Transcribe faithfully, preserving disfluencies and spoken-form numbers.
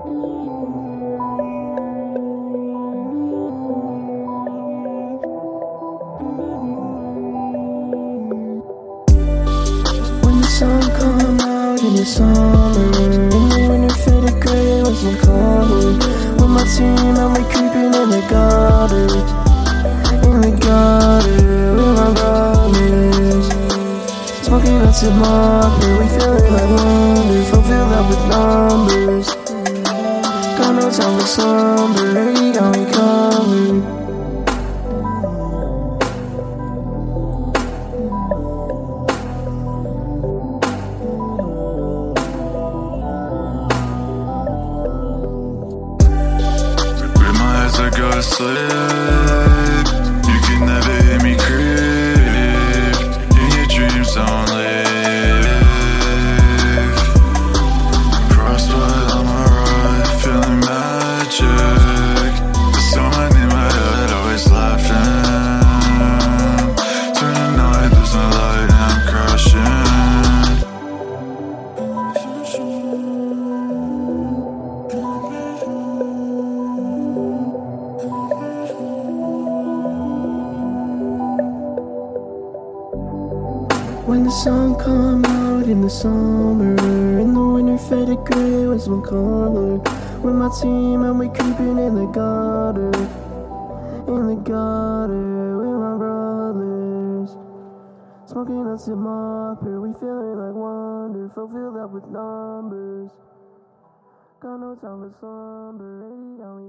When the sun come out in the summer, and the winter faded gray with some color. With my team and we creeping in the gutter, in the gutter with my brothers. Smoking up to mopper, we feeling like wonders, fulfilled up with numbers. Got no time for slumber, he got me covered. I go to sleep, you can never hear me creep. In your dreams only. Frostbite on my right, feeling magic. There's someone in my head, always laughing. Turn the night, there's no light, and I'm crashing. When the sun come out in the summer, and the winter faded gray with some color. With my team and we creeping in the gutter, in the gutter with my brothers. Smoking us a mopper, we feeling like wonder, fulfilled up with numbers. Got no time for slumber,